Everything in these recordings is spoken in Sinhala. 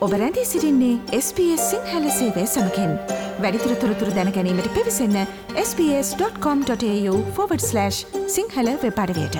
ඔබ රැඳී සිටින්නේ SBS සිංහල සේවය සමඟින්. වැඩිදුර තොරතුරු දැන ගැනීමට පිවිසන්න sbs.com.au/සිංහල වෙබ් අඩවියට.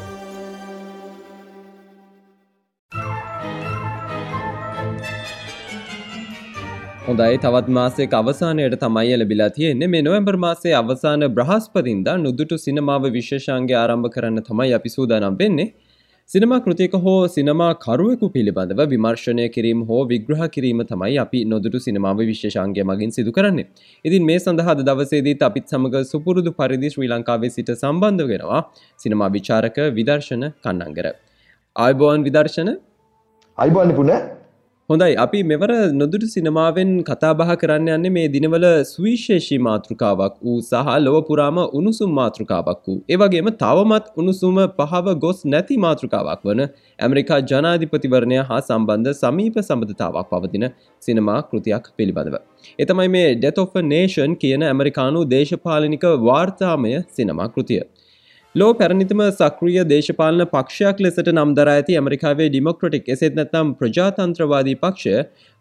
හොඳයි, තවත් මාසයක අවසානයට තමයි ලැබිලා තියෙන්නේ. මේ නොවැම්බර් මාසයේ අවසාන බ්‍රහස්පතින්දා නුදුටු සිනමාව විශේෂාංගය ආරම්භ කරන්න තමයි අපි සූදානම් වෙන්නේ. සිනමා කෘතියක හෝ සිනමා කරුවෙකු පිළිබඳව විමර්ශනය කිරීම හෝ විග්‍රහ කිරීම තමයි අපි නොදුටු සිනමාව විශේෂාංගය මගින් සිදු කරන්නේ. ඉතින් මේ සඳහා අද දවසේදීත් අපිත් සමග සුපුරුදු පරිදි ශ්‍රී ලංකාවේ සිට සම්බන්ධ වෙනවා සිනමා විචාරක විදර්ශන කන්නංගර. ආයුබෝවන් විදර්ශන. ආයුබෝවන් නිපුණ. හොඳයි, අපි මෙවර නොදුටු සිනමාවෙන් කතා බහ කරන්න යන්නේ මේ දිනවල සුවිශේෂී මාතෘකාවක් වූ සහ ලොව පුරාම උණුසුම් මාතෘකාවක් වූ, ඒ වගේම තවමත් උණුසුම පහව ගොස් නැති මාතෘකාවක් වන ඇමරිකා ජනාධිපතිවරණය හා සම්බන්ධ සමීප සම්බන්ධතාවක් පවතින සිනමා කෘතියක් පිළිබඳව. ඒ තමයි මේ Death of a Nation කියන ඇමරිකානු දේශපාලනික වාර්තාමය සිනමා කෘතිය. ලෝ පැරණිතම සක්‍රීය දේශපාලන පක්ෂයක් ලෙසට නම් දරා ඇති ඇමරිකාවේ ඩිමොක්‍රටික් එසේත් නැත්නම් ප්‍රජාතන්ත්‍රවාදී පක්ෂය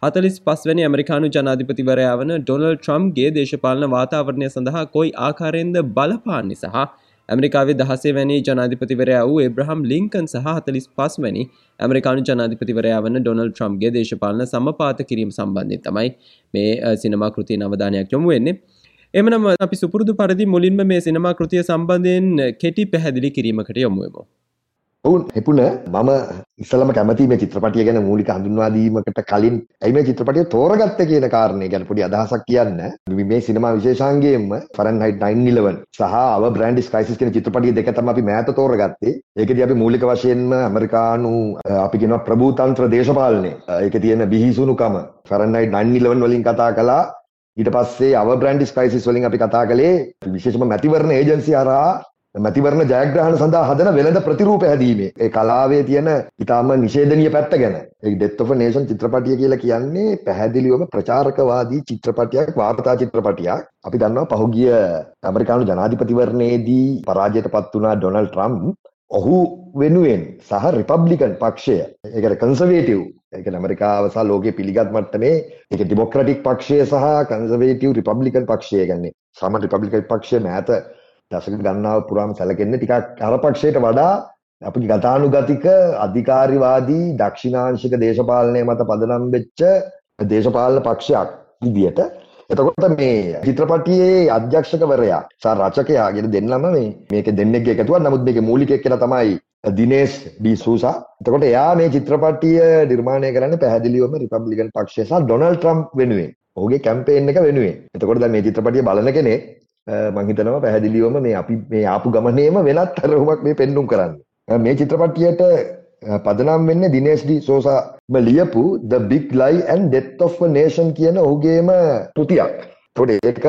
45 වැනි ඇමරිකානු ජනාධිපතිවරයා වන ඩොනල්ඩ් ට්‍රම්ප්ගේ දේශපාලන වාතාවරණය සඳහා කොයි ආකාරයෙන්ද බලපාන්නේ සහ ඇමරිකාවේ 16 වැනි ජනාධිපතිවරයා වූ ඒබ්‍රහම් ලින්කන් සහ 45 වැනි ඇමරිකානු ජනාධිපතිවරයා වන ඩොනල්ඩ් ට්‍රම්ප්ගේ දේශපාලන සමපාත කිරීම සම්බන්ධයෙන් තමයි මේ සිනමා කෘතියේ අවධානයක් යොමු වෙන්නේ. එමනම් අපි සුපුරුදු පරිදි මුලින්ම මේ සිනමා කෘතිය සම්බන්ධයෙන් කෙටි පැහැදිලි කිරීමකට යොමු වෙමු. ඔව් නිපුණ, මම ඉස්සලම කැමති මේ චිත්‍රපටිය ගැන මූලික හඳුන්වා දීමකට කලින් ඇයි මේ චිත්‍රපටිය තෝරගත්තේ කියන කාරණේ ගැන පොඩි අදහසක් කියන්න. මේ සිනමා විශේෂාංගයෙන්ම ෆරන්හයිට් 9/11 සහ Our Brand is Crisis කියන චිත්‍රපටිය දෙක තමයි අපි මෑත තෝරගත්තේ. ඒකදී අපි මූලික වශයෙන්ම ඇමරිකානු අපි කියනවා ප්‍රභූතන්ත්‍ර දේශපාලනය, ඒකේ තියෙන බිහිසුණුකම ෆරන්හයිට් 9/11 වලින් කතා කළා. ඊට පස්සේ Our Brand is Crisis වලින් අපි කතා කළේ විශේෂම මැතිවරණ ඒජන්සිය හරහා මැතිවරණ ජයග්‍රහණ සඳහා හදන වෙළඳ ප්‍රතිරූප හැදීමේ ඒ කලාවේ තියෙන ඊටාම නිෂේධනීය පැත්ත ගැන. ඒ Death of a Nation චිත්‍රපටිය කියලා කියන්නේ පැහැදිලිවම ප්‍රචාරකවාදී චිත්‍රපටියක්, වාර්තා චිත්‍රපටියක්. අපි දන්නවා පහුගිය ඇමරිකානු ජනාධිපතිවරණයේදී පරාජයටපත් වුණා ඩොනල්ඩ් ට්‍රම්ප්. ඔහු වෙනුවෙන් සහ රිපබ්ලිකන් පක්ෂය, ඒ කියන්නේ කන්සර්වේටිව්, ඒ කියන්නේ ඇමරිකාව සහ ලෝකයේ පිළිගත් මට්ටමේ ඒක ඩෙමොක්‍රැටික් පක්ෂය සහ කන්සර්වේටිව් රිපබ්ලිකන් පක්ෂය, කියන්නේ සාමාන්‍ය රිපබ්ලිකන් පක්ෂය මෑත දශක ගණනාව පුරාම සැලකෙන්නේ ටිකක් අර පක්ෂයට වඩා අපි ගතානුගතික අධිකාරිවාදී දක්ෂිණාංශික දේශපාලනය මත පදනම් වෙච්ච දේශපාලන පක්ෂයක් විදියට. එතකොට මේ චිත්‍රපටියේ අධ්‍යක්ෂකවරයා සහ රචකයා කියන දෙන්නම මේක දෙන්නෙක්ගේ එකතුවක්. නමුත් මේකේ මූලික එක්කෙනා තමයි දිනේෂ් ඩී සූසා. එතකොට එයා මේ චිත්‍රපටිය නිර්මාණය කරන්නේ පැහැදිලිවම රිපබ්ලිකන් පක්ෂය සහ ඩොනල්ඩ් ට්‍රම්ප් වෙනුවෙන්, ඔහුගේ කැම්පේන් එක වෙනුවෙන්. එතකොට දැන් මේ චිත්‍රපටිය බලන කෙනෙක් මම හිතනවා පැහැදිලිවම මේ අපි මේ ආපු ගමනේම වෙනත් තරමක් මේ පෙන්눔 කරන්නේ. මේ චිත්‍රපටියට පදනම් වෙන්නේ දිනේෂ් ඩී සෝසාම ලියපු The Big Lie and Death of a Nation කියන ඔහුගේම කෘතියක්. ඒකට ඒක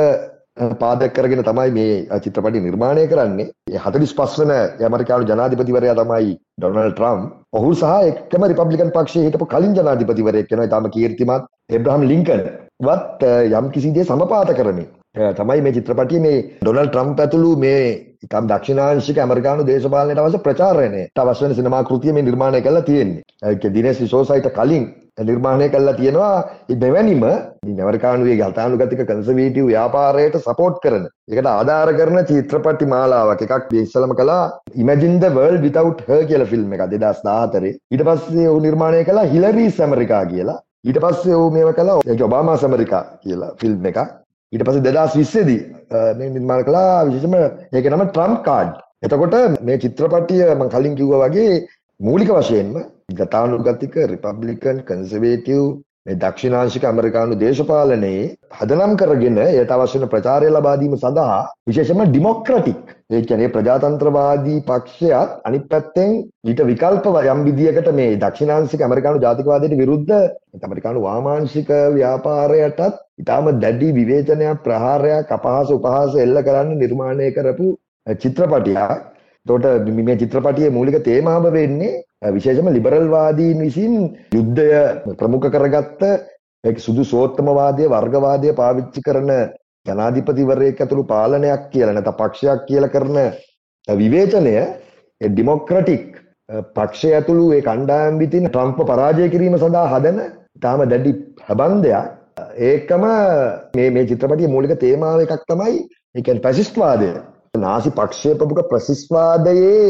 පාදක කරගෙන තමයි මේ චිත්‍රපටිය නිර්මාණය කරන්නේ. 45 වන ඇමරිකානු ජනාධිපතිවරයා තමයි ඩොනල්ඩ් ට්‍රම්ප්. ඔහු සහ එක්කම රිපබ්ලිකන් පක්ෂයේ හිටපු කලින් ජනාධිපතිවරයෙක් වෙනවා ඊටම කීර්තිමත් ඒබ්‍රහම් ලින්කන් වත් යම් කිසි දේ සමපාත කරමින් තමයි මේ චිත්‍රපටිය මේ ඩොනල්ඩ් ට්‍රම්ප් ඇතුළු මේ ඉතාම දක්ෂිණාංශික ඇමරිකානු දේශපාලනයට අවශ්‍ය ප්‍රචාරණයට අවශ්‍ය වෙන සිනමා කෘතිය මේ නිර්මාණය කරලා තියෙන්නේ. ඒක දිනේෂ් සෝසයිට කලින් නිර්මාණය කරලා තියෙනවා. මෙවැනිම ඇමරිකානුගේ ගතානුගතික කන්සර්වේටිව් ව්‍යාපාරයට සපෝට් කරන, ඒකට ආධාර කරන චිත්‍රපටි මාලාවක් එකක් ඉස්සලම කළා Imagine the World Without Her කියලා ෆිල්ම් එක 2014. ඊට පස්සේ ඔහු නිර්මාණය කළා Hillary's America කියලා. ඊට පස්සේ ඔහු මේව කළා ඔබාමා's America කියලා ෆිල්ම් එකක්. ඊට පස්සේ 2020 දී මේ නිර්මාණ කළා විශේෂම ඒකේ නම ට්‍රම්ප් කාඩ්. එතකොට මේ චිත්‍රපටිය මම කලින් කිව්වා වගේ මූලික වශයෙන්ම ගතානුගතික රිපබ්ලිකන් කන්සර්වේටිව් මේ දක්ෂිණාංශික ඇමරිකානු දේශපාලනයේ හදනම් කරගෙන ඒට අවශ්‍ය වෙන ප්‍රචාරය ලබා දීම සඳහා විශේෂයෙන්ම ඩෙමොක්‍රැටික්, ඒ කියන්නේ ප්‍රජාතන්ත්‍රවාදී පක්ෂයත් අනිත් පැත්තෙන් ඊට විකල්ප යම් විදියකට මේ දක්ෂිණාංශික ඇමරිකානු ජාතිකවාදයට විරුද්ධ ඇමරිකානු වාමාංශික ව්‍යාපාරයටත් ඊටම දැඩි විවේචනයක්, ප්‍රහාරයක්, අපහාස උපහාස එල්ල කරන්න නිර්මාණය කරපු චිත්‍රපටියක්. එතකොට මේ චිත්‍රපටියේ මූලික තේමාව වෙන්නේ විශේෂම ලිබරල් වාදීන් විසින් යුද්ධය ප්‍රමුඛ කරගත්ත සුදුසෝත්තමවාදය, වර්ගවාදය පාවිච්චි කරන ජනාධිපතිවරයෙක් ඇතුළු පාලනයක් කියලා නැත්නම් පක්ෂයක් කියලා කරන විවේචනය ඩෙමොක්‍රැටික් පක්ෂය ඇතුළු ඒ කණ්ඩායම් විසින් ට්‍රම්ප්ව පරාජය කිරීම සඳහා හදන තාම දැඩි ප්‍රබන්ධයක්. ඒකම මේ චිත්‍රපටියේ මූලික තේමාව එකක් තමයි ඒ කියන්නේ ෆැසිස්ට්වාදය. නාසි පක්ෂයේ ප්‍රමුඛ ෆැසිස්ට්වාදයේ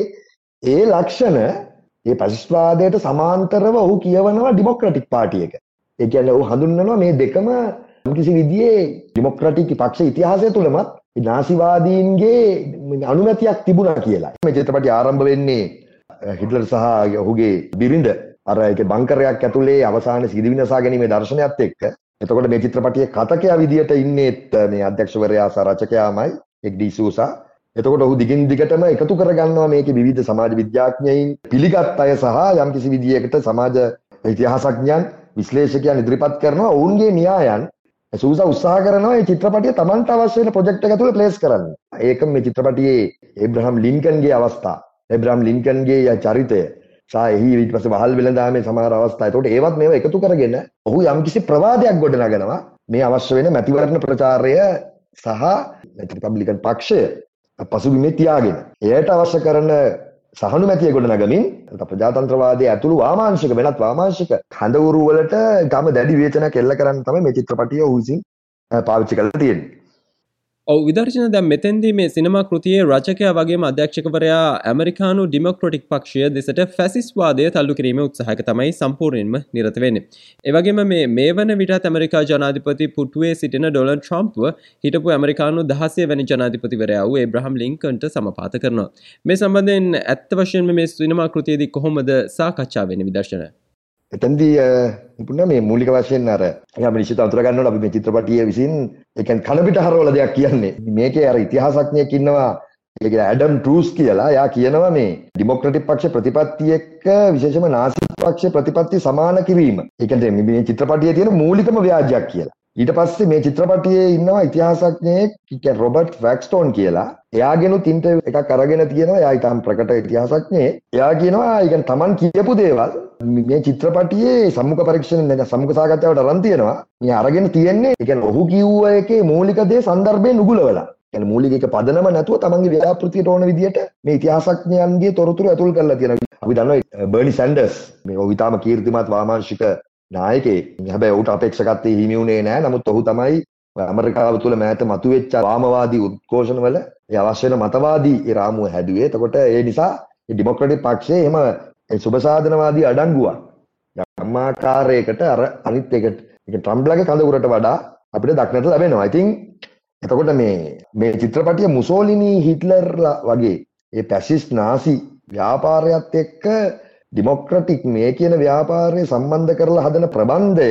ඒ ලක්ෂණ ඒ ෆැසිස්ට්වාදයට සමාන්තරව ඔහු කියවනවා ඩෙමොක්‍රැටික් පාර්ටි එක. ඒ කියන්නේ ඔහු හඳුන්වනවා මේ දෙකම කිසි විදිහේ ඩෙමොක්‍රැටික් පක්ෂ ඉතිහාසය තුලමත් නාසිවාදීන්ගේ අනුමැතියක් තිබුණා කියලා. මේ චිත්‍රපටය ආරම්භ වෙන්නේ හිට්ලර් සහ ඔහුගේ බිරිඳ අර ඒක බංකරයක් ඇතුලේ අවසාන සිදිවිනසා ගැනීමේ දර්ශනයත් එක්ක. එතකොට මේ චිත්‍රපටයේ කතකයා විදියට ඉන්නේත් මේ අධ්‍යක්ෂවරයා සහ රචකයාමයි එක්.ඩී. සූසා. එතකොට ඔහු දිගින් දිගටම එකතු කරගන්නවා මේකේ විවිධ සමාජ විද්‍යාඥයින් පිළිගත් අය සහ යම්කිසි විදියකට සමාජ ඉතිහාසඥයන් විශ්ලේෂකයන් ඉදිරිපත් කරනවා ඔවුන්ගේ න්‍යායන්. සූසා උත්සාහ කරනවා මේ චිත්‍රපටිය Tamanට අවශ්‍ය වෙන ප්‍රොජෙක්ට් එක ඇතුලේ ප්ලේස් කරන්න. ඒකම මේ චිත්‍රපටියේ ඒබ්‍රහම් ලින්කන්ගේ අවස්ථා, ඒබ්‍රහම් ලින්කන්ගේ චරිතය සහ එහි ඊට පස්සේ වහල් වෙළඳාමේ සමහර අවස්ථා. ඒකට ඒවත් මේවා එකතු කරගෙන ඔහු යම්කිසි ප්‍රවාදයක් ගොඩනගනවා මේ අවශ්‍ය වෙන මැතිවරණ ප්‍රචාරය සහ රිපබ්ලිකන් පක්ෂය පසුබිමේ තියාගෙන. එයට අවශ්‍ය කරන සහනුමැතිය ගොඩනගමින් ප්‍රජාතන්ත්‍රවාදයේ ඇතුළු වාමාංශික වෙනත් වාමාංශික කඳවුරු වලට ගම දැඩි විවේචනයක් එල්ල කරන්න තමයි මේ චිත්‍රපටිය ඔහු විසින් පාවිච්චි කරලා තියෙන්නේ. ඔව් විදර්ශන දැන් මෙතෙන්දී මේ සිනමා කෘතියේ රචකයා වගේම අධ්‍යක්ෂකවරයා ඇමරිකානු ඩෙමොක්‍රැටික් පක්ෂය දෙසට ෆැසිස්ට්වාදය තල්ලු කිරීමේ උත්සාහයක තමයි සම්පූර්ණයෙන්ම නිරත වෙන්නේ. ඒ වගේම මේ වන විටත් ඇමරිකා ජනාධිපති පුටුවේ සිටින ඩොනල්ඩ් ට්‍රම්ප්ව හිටපු ඇමරිකානු 16 වෙනි ජනාධිපතිවරයා වූ ඒබ්‍රහම් ලින්කන්ට සමපාත කරනවා. මේ සම්බන්ධයෙන් ඇත්ත වශයෙන්ම මේ සිනමා කෘතියේදී කොහොමද සාකච්ඡා වෙන්නේ විදර්ශන? එතෙන්දී පුණා මේ මූලික වශයෙන් අර අපි නිශ්චිත අතුර ගන්නකොට අපි මේ චිත්‍රපටිය විසින් ඒ කියන්නේ කන පිට හරවල දෙයක් කියන්නේ. මේකේ අර ඉතිහාසඥයෙක් ඉන්නවා ඒක ඇඩම් ට්‍රූස් කියලා. එයා කියනවා මේ ඩෙමොක්‍රැටික් පක්ෂ ප්‍රතිපත්ති එක්ක විශේෂම නාසි පක්ෂ ප්‍රතිපත්ති සමාන කිරීම. ඒ කියන්නේ මේ චිත්‍රපටියේ තියෙන මූලිකම ව්‍යාජයක් කියලා. ඊට පස්සේ මේ චිත්‍රපටියේ ඉන්නවා ඉතිහාසඥයෙක් කියන්නේ රොබර්ට් වැක්ස්ටෝන් කියලා. එයාගෙනුත් ඉන්ට එකක් අරගෙන තියෙනවා. එයා ඊටම ප්‍රකට ඉතිහාසඥයෙක්. එයා කියනවා ඒ කියන්නේ Taman කියපු දේවල් මේ චිත්‍රපටියේ සම්මුඛ පරීක්ෂණ නැත්නම් සම්මුඛ සාකච්ඡාවට අරන් තියෙනවා. මේ අරගෙන තියෙන්නේ ඒ කියන්නේ ඔහු කිව්ව එකේ මූලික දේ සන්දර්භයෙන් උගුලවලා. කියන්නේ මූලික එක පදනම නැතුව තමන්ගේ ව්‍යාපෘතියට ඕන විදියට මේ ඉතිහාසඥයන්ගේ තොරතුරු ඇතුල් කරලා තියෙනවා. අපි දන්නවා බර්නි සැන්ඩර්ස් මේ ඔහු ඊටම කීර්තිමත් වාමාංශික නායකයෙක්. හැබැයි ඔහුට අපේක්ෂකත්වයේ හිමි වුණේ නැහැ. නමුත් ඔහු තමයි ඇමරිකාව තුළ මෑත මතුවෙච්ච වාමවාදී උද්ඝෝෂණවල ඒ අවශ්‍ය වෙන මතවාදී ඒ රාමුව හැදුවේ. එතකොට ඒ නිසා මේ ඩෙමොක්‍රැටික් පක්ෂයේ එහෙම ඒ සුබසාධනවාදී අඩංගුවක් යම්මාකාරයකට අර අනිත් එකට ඒ ට්‍රම්ප්ලගේ කඳවුරට වඩා අපිට දක්නට ලැබෙනවා. ඉතින් එතකොට මේ චිත්‍රපටිය මුසෝලිනි හිට්ලර්ලා වගේ ඒ ෆැසිස්ට් නාසි ව්‍යාපාරයත් එක්ක ඩෙමොක්‍රැටික් මේ කියන ව්‍යාපාරය සම්බන්ධ කරලා හදන ප්‍රබන්ධය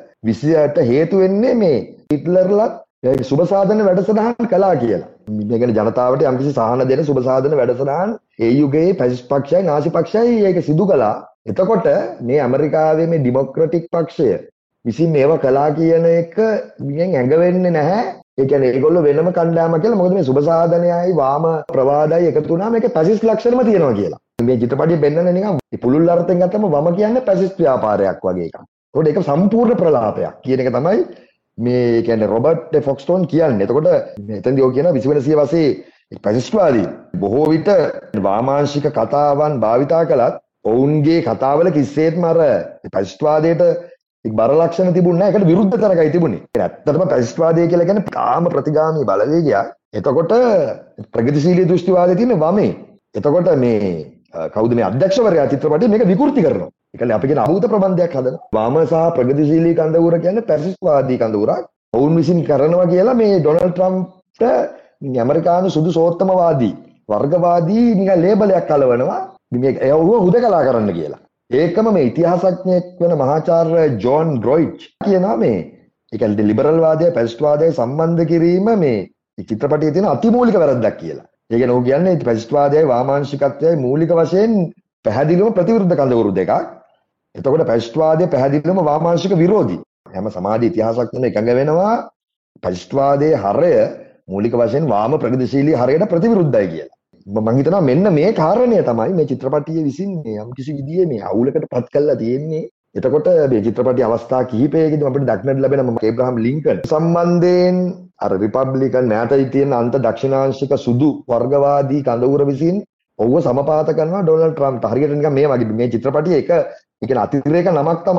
28 හේතු වෙන්නේ මේ හිට්ලර්ලා සුබසාධන වැඩසටහන් කළා කියලා. මේ කියන්නේ ජනතාවට යම්කිසි සහන දෙන සුබසාධන වැඩසටහන් ඒ යුගයේ ෆැසිස්ට් පක්ෂයයි නාසි පක්ෂයයි ඒක සිදු කළා. එතකොට මේ ඇමරිකාවේ මේ ඩෙමොක්‍රැටික් පක්ෂය විසින් මේව කළා කියන එක මියෙන් ඇඟ වෙන්නේ නැහැ. ඒ කියන්නේ ඒගොල්ලෝ වෙනම කණ්ඩායමක් කියලා. මොකද මේ සුබසාධනයයි වාම ප්‍රවාදයි එකතු වුණාම මේකේ ෆැසිස්ට් ලක්ෂණම තියෙනවා කියලා. මේ චිත්‍රපටිය පෙන්නන්නේ නිකන් පුළුල් අර්ථයෙන් ගත්තම වම කියන්නේ ෆැසිස්ට් ව්‍යාපාරයක් වගේ එකක්. ඒකට ඒක සම්පූර්ණ ප්‍රලාපයක් කියන එක තමයි මේ කියන්නේ රොබර්ට් ෆොක්ස්ටෝන් කියන්නේ. එතකොට මෙතෙන්දී ඔය කියන 20 වෙනි සියවසේ ෆැසිස්ට්වාදී බොහෝ විට වාමාංශික කතාවන් භාවිතා කළත් ඔවුන්ගේ කතාවල කිසිසේත්ම අර ෆැසිස්ට්වාදයට බර ලක්ෂණ තිබුණේ නැහැ. ඒකට විරුද්ධ තරකයි තිබුණේ. ඇත්තටම ෆැසිස්ට්වාදය කියලා කියන්නේ කාම ප්‍රතිගාමී බලවේගයක්. එතකොට ප්‍රගතිශීලී දෘෂ්ටිවාදයේ තියෙන වමේ. එතකොට මේ කවුද මේ අධ්‍යක්ෂවරයා චිත්‍රපටයේ මේක විකෘති කරනවා. ඒ කියන්නේ අපි කියන අභූත ප්‍රබන්ධයක් හදනවා. වාම සහ ප්‍රගතිශීලී කඳවුර කියන්නේ ෆැසිස්ට්වාදී කඳවුරක්. ඔවුන් විසින් කරනවා කියලා මේ ඩොනල්ඩ් ට්‍රම්ප්ට ඇමරිකානු සුදුසෝත්තමවාදී වර්ගවාදී නිකන් ලේබලයක් අලවනවා. මේ ඒව හුදකලා කරන්න කියලා. ඒකම මේ ඉතිහාසඥයෙක් වෙන මහාචාර්ය ජෝන් ග්‍රොයිච් කියනවා මේ ඒ කියන්නේ ලිබරල් වාදය ෆැසිස්ට් වාදය සම්බන්ධ කිරීම මේ චිත්‍රපටයේ තියෙන අතිමූලික වැරද්දක් කියලා. ඒ කියන්නේ ඔහු කියන්නේ ෆැසිස්ට් වාදයයි වාමාංශිකත්වයයි මූලික වශයෙන් පැහැදිලිවම ප්‍රතිවිරුද්ධ කඳවුරු දෙකක්. එතකොට ෆැසිස්ට් වාදය පැහැදිලිවම වාමාංශික විරෝධී. හැම සමාජ ඉතිහාසඥයෙක් එකඟ වෙනවා ෆැසිස්ට් වාදයේ හරය මූලික වශයෙන් වාම ප්‍රගතිශීලී හරයට ප්‍රතිවිරුද්ධයි කියලා. මම හිතනවා මෙන්න මේ කාරණය තමයි මේ චිත්‍රපටිය විසින් යම් කිසි විදිහේ මේ අවුලකට පත් කරලා තියෙන්නේ. එතකොට මේ චිත්‍රපටි අවස්ථා කිහිපයකදී අපිට දක්නට ලැබෙන ඒබ්‍රහම් ලින්කන් සම්බන්ධයෙන් අර රිපබ්ලිකන් මෑතයි තියෙන අන්ත දක්ෂිණාංශික සුදු වර්ගවාදී කඳවුර විසින් ඔව්ව සමපාත කරනවා ඩොනල්ඩ් ට්‍රම්ප්. හරියට නිකන් මේ වගේ මේ චිත්‍රපටියේ එක ඒ කියන්නේ අතිරේක නමක් තමයි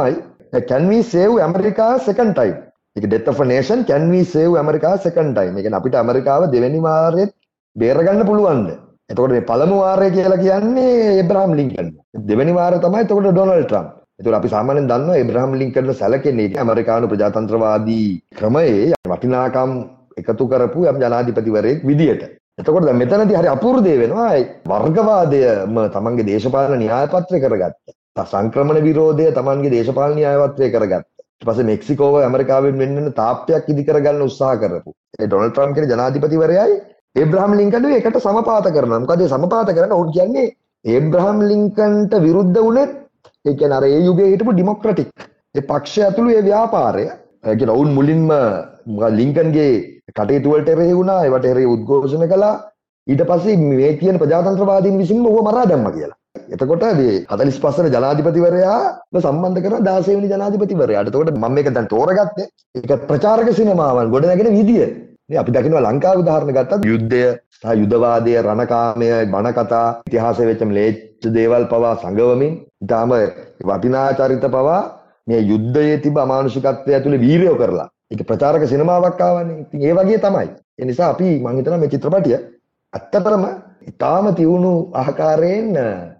can we save America second time? ඒක death of a nation, can we save America second time? ඒ කියන්නේ අපිට ඇමරිකාව දෙවෙනි වාරෙත් බේරගන්න පුළුවන්ද? එතකොට මේ පළමු වාරය කියලා කියන්නේ ඒබ්‍රහම් ලින්කන්. දෙවෙනි වාරය තමයි එතකොට ඩොනල්ඩ් ට්‍රම්ප්. එතකොට අපි සාමාන්‍යයෙන් දන්නවා ඒබ්‍රහම් ලින්කන්ව සැලකෙන්නේ ඇමරිකානු ප්‍රජාතන්ත්‍රවාදී ක්‍රමයේ වටිනාකම් එකතු කරපු යම් ජනාධිපතිවරයෙක් විදියට. එතකොට දැන් මෙතනදී හරි අපූර්ව දේ වෙනවා වර්ගවාදයම තමන්ගේ දේශපාලන න්‍යාය පත්‍රය කරගත්ත. සංක්‍රමණ විරෝධය තමන්ගේ දේශපාලන න්‍යාය පත්‍රය කරගත්ත. ඊට පස්සේ මෙක්සිකෝව ඇමරිකාවෙන් වෙන්න තාප්පයක් ඉදි කරගන්න උත්සාහ කරපු. ඒ ඩොනල්ඩ් ට්‍රම්ප් කියන ජනාධිපතිවරයයි ඒබ්‍රහම් ලින්කන් එකට සමපාත කරනවා. මොකද ඒ සමපාත කරන උන් කියන්නේ ඒබ්‍රහම් ලින්කන්ට විරුද්ධ වුණේ ඒ කියන්නේ අර ඒ යුගයේ හිටපු ඩෙමොක්‍රැටික් ඒ පක්ෂය ඇතුළු ඒ ව්‍යාපාරය. ඒ කියන්නේ ඔවුන් මුලින්ම ලින්කන්ගේ කටයුතු වලට එරෙහි වුණා. ඒවට එරෙහි උද්ඝෝෂණ කළා. ඊට පස්සේ මේ කියන ප්‍රජාතන්ත්‍රවාදීන් විසින්ම ඌව මරා දැම්මා කියලා. එතකොට මේ 45 වෙනි ජනාධිපතිවරයාව සම්බන්ධ කරන 16 වෙනි ජනාධිපතිවරයාට. එතකොට මම මේක දැන් තෝරගත්තේ ඒක ප්‍රචාරක සිනමාවන් ගොඩනැගෙන විදිය. මේ අපි දකිනවා ලංකාවේ උදාහරණ ගත්තත් යුද්ධය සහ යුදවාදය රණකාමය බණ කතා ඉතිහාසයේ වෙච්ච ම්ලේච්ඡ දේවල් පවා සංගවමින් ඊටාම වටිනා චරිත පවා මේ යුද්ධයේ තිබ අමානුෂිකත්වය ඇතුලේ වීරයෝ කරලා ඒක ප්‍රචාරක සිනමාවක් ආවනේ. ඉතින් ඒ වගේ තමයි. ඒ නිසා අපි මම හිතනවා මේ චිත්‍රපටිය ඇත්තටම ඊටාම තියුණු ආකාරයෙන්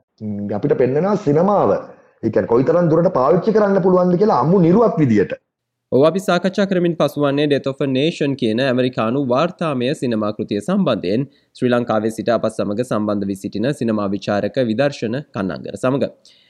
අපිට පෙන්වනවා සිනමාව. ඒ කියන්නේ කොයිතරම් දුරට පාවිච්චි කරන්න පුළුවන්ද කියලා අමු නිර්වත් විදියට. ඔව් අපි සාකච්ඡා කරමින් පසුවන්නේ Death of a Nation කියන ඇමරිකානු වාර්තාමය සිනමා කෘතිය සම්බන්ධයෙන් ශ්‍රී ලංකාවේ සිට අප සමග සම්බන්ධ වී සිටින සිනමා විචාරක විදර්ශන කන්නංගර සමග.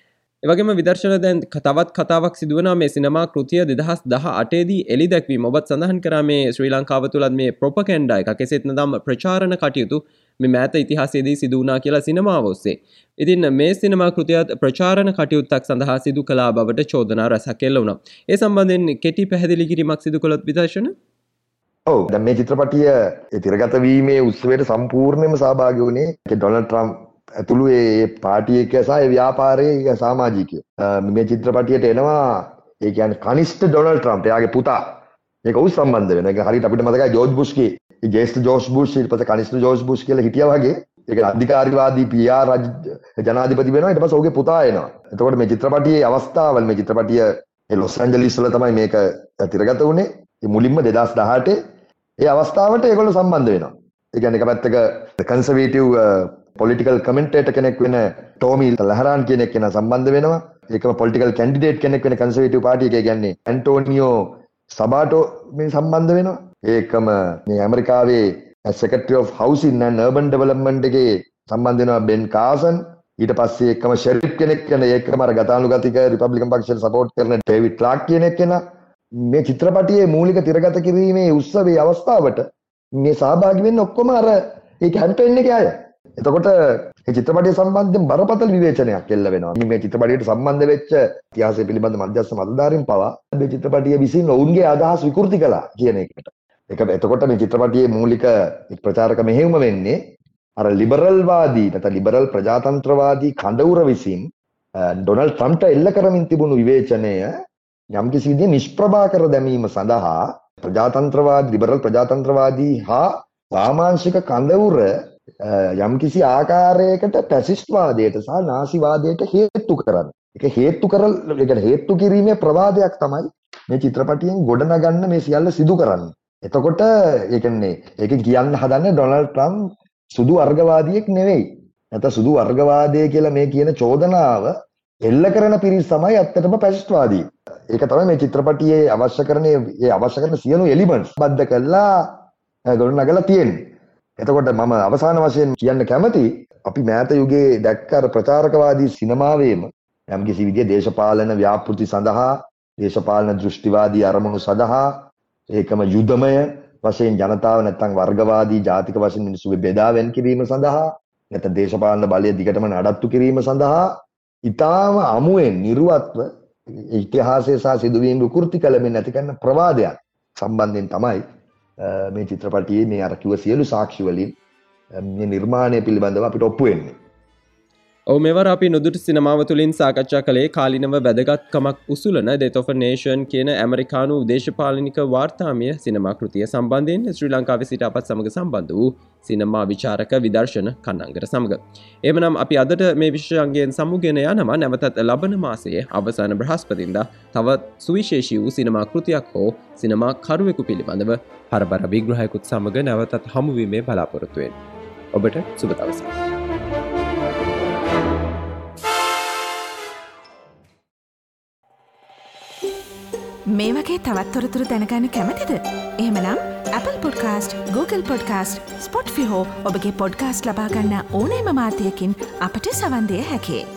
ඒ වගේම විදර්ශන දැන් තවත් කතාවක් සිදුවනවා මේ සිනමා කෘතිය 2018 දී එළි දැක්වීම. ඔබත් සඳහන් කරා මේ ශ්‍රී ලංකාව තුලත් මේ ප්‍රොපගැන්ඩා එකක් එසේත් නැත්නම් ප්‍රචාරණ කටයුතු මේ මෑත ඉතිහාසයේදී සිදු වුණා කියලා සිනමාව ඔස්සේ. ඉතින් මේ සිනමා කෘතියත් ප්‍රචාරණ කටයුත්තක් සඳහා සිදු කළා බවට චෝදනා රැසක් එල්ල වුණා. ඒ සම්බන්ධයෙන් කෙටි පැහැදිලි කිරීමක් සිදු කළොත් විදර්ශන? ඔව් දැන් මේ චිත්‍රපටිය ඒ තිරගත වීමේ උත්සවයට සම්පූර්ණයෙන්ම සහභාගී වුණේ ඩොනල්ඩ් ට්‍රම්ප් ඇතුළු ඒ පාර්ටි එක සහ ඒ ව්‍යාපාරයේ සමාජිකයෝ. මේ චිත්‍රපටියට එනවා ඒ කියන්නේ කනිෂ්ඨ ඩොනල්ඩ් ට්‍රම්ප් එයාගේ පුතා. මේක උස් සම්බන්ධ වෙන. ඒක හරියට අපිට මතකයි ජෝර්ජ් බුෂ්ගේ ඒ ජේෂ්ඨ ජෝර්ජ් බුෂ් ඊට පස්සේ කනිෂ්ඨ ජෝර්ජ් බුෂ් කියලා හිටියා වගේ ඒක අධිකාරීවාදී PR ජනාධිපති වෙනවා. ඊට පස්සේ ඔහුගේ පුතා එනවා. එතකොට මේ චිත්‍රපටියේ අවස්ථාවල් මේ චිත්‍රපටිය ඒ ලොස් ඇන්ජලිස් වල තමයි මේක තිරගත වුණේ. ඒ මුලින්ම 2018 ඒ අවස්ථාවට ඒගොල්ලෝ සම්බන්ධ වෙනවා. ඒ කියන්නේ එක පැත්තක කන්සර්වේටිව් පොලිටිකල් කමෙන්ටේටර් කෙනෙක් වෙන ටෝමි ලහරාන් කියන කෙනා සම්බන්ධ වෙනවා. ඒකම පොලිටිකල් කැන්ඩිඩේට් කෙනෙක් වෙන කන්සර්වේටිව් පාර්ටි එකේ කියන්නේ ඇන්ටෝනියෝ සබාටෝ මේ සම්බන්ධ වෙනවා. ඒකම මේ ඇමරිකාවේ Secretary of Housing and Urban Development එකේ සම්බන්ධ වෙනවා බෙන් කාසන්. ඊට පස්සේ එකම ෂෙරිෆ් කෙනෙක් වෙන ඒකම අර ගතානුගතික රිපබ්ලිකන් පක්ෂයට සපෝට් කරන ඩේවිඩ් ක්ලාක් කියන කෙනා මේ චිත්‍රපටියේ මූලික තිරගත කිරීමේ උත්සවයේ අවස්ථාවට මේ සහභාගී වෙන්න ඔක්කොම අර ඒ කැම්පේන් එකේ අය. එතකොට මේ චිත්‍රපටිය සම්බන්ධයෙන් බරපතල විවේචනයක් එල්ල වෙනවා. මේ චිත්‍රපටියට සම්බන්ධ වෙච්ච ඉතිහාසය පිළිබඳ මධ්‍යස්ථ මතධාරීන් පවා මේ චිත්‍රපටිය විසින් ඔවුන්ගේ අදහස් විකෘති කළා කියන එකට. එතකොට මේ චිත්‍රපටියේ මූලික ප්‍රචාරක මෙහෙයුම වෙන්නේ අර ලිබරල් වාදී නැත්නම් ලිබරල් ප්‍රජාතන්ත්‍රවාදී කඳවුර විසින් ඩොනල්ඩ් ට්‍රම්ප්ට එල්ල කරමින් තිබුණු විවේචනය යම්කිසි විදිහේ නිෂ්ප්‍රභා කර දැමීම සඳහා ප්‍රජාතන්ත්‍රවාදී ලිබරල් ප්‍රජාතන්ත්‍රවාදී හා වාමාංශික කඳවුර යම්කිසි ආකාරයකට ෆැසිස්ට්වාදයට සහ නාසිවාදයට හේතු කරන. ඒක හේතු කිරීමේ ප්‍රවාදයක් තමයි මේ චිත්‍රපටියෙන් ගොඩනගන්න මේ සියල්ල සිදු කරන්නේ. එතකොට ඒ කියන්නේ ඒකෙන් කියන්න හදන්නේ ඩොනල්ඩ් ට්‍රම්ප් සුදු වර්ගවාදියෙක් නෙවෙයි. නැත්නම් සුදු වර්ගවාදය කියලා මේ කියන චෝදනාව එල්ල කරන පිරිස තමයි ඇත්තටම ෆැසිස්ට්වාදී. ඒක තමයි මේ චිත්‍රපටියේ අවශ්‍ය කරන සියලු එලිමන්ට්ස් බද්ධ කරලා ගොඩනගලා තියෙන්නේ. එතකොට මම අවසාන වශයෙන් කියන්න කැමති අපි මෑත යුගයේ දැක්ක අර ප්‍රචාරකවාදී සිනමාවේම යම්කිසි විදිහේ දේශපාලන ව්‍යාපෘති සඳහා දේශපාලන දෘෂ්ටිවාදී අරමුණු සඳහා ඒකම යුදමය වශයෙන් ජනතාව නැත්තම් වර්ගවාදී ජාතික වශයෙන් මිනිස්සුගේ බෙදා වෙන් කිරීම සඳහා නැත්නම් දේශපාලන බලය දිගටම නඩත්තු කිරීම සඳහා ඊටාම අමුවෙන් නිර්වත්ව ඉතිහාසයේ සහ සිදුවීම් විකෘති කළමින් නැති කරන ප්‍රවාදයක් සම්බන්ධයෙන් තමයි මේ චිත්‍රපටියේ මේ අර කිව්ව සියලු සාක්ෂි වලින් මේ නිර්මාණය පිළිබඳව අපිට ඔප්පු වෙන්නේ. ඔව් මෙවර අපි නොදුටු සිනමාව තුළින් සාකච්ඡා කළේ කාලිනව වැදගත්කමක් උසුලන Death of a Nation කියන ඇමරිකානු දේශපාලනික වාර්තාමය සිනමා කෘතිය සම්බන්ධයෙන් ශ්‍රී ලංකාවේ සිට අපත් සමග සම්බන්ධ වූ සිනමා විචාරක විදර්ශන කන්නංගර සමග. එමනම් අපි අදට මේ විෂයන්ගෙන් සමුගෙන යනවා නැවතත් ලබන මාසයේ අවසාන බ්‍රහස්පතින්දා තවත් සුවිශේෂී වූ සිනමා කෘතියක් හෝ සිනමා කරුවෙකු පිළිබඳව හරබර විග්‍රහයකුත් සමග නැවතත් හමුවීමේ බලාපොරොත්තු වෙන්නේ. ඔබට සුබ දවසක්. මේ වගේ තවත් තොරතුරු දැනගන්න කැමතිද? එහෙමනම් Apple Podcast, Google Podcast, Spotify හෝ ඔබගේ පොඩ්කාස්ට් ලබා ගන්න ඕනෑම මාධ්‍යයකින් අපට සවන් දෙන්න හැකියි.